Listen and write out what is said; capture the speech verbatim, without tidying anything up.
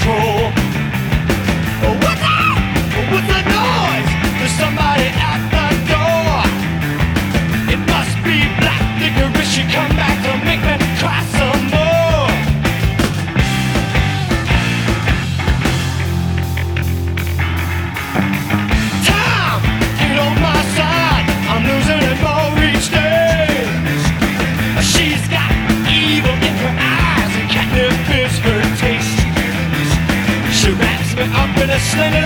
control. What's that? What's the noise? There's somebody at the door. It must be black licorice. She come back to make me cry some more. Time ain't on my side. I'm losing it more each day. She's got evil in her eyes and catnip is her taste. She wraps me up in a sling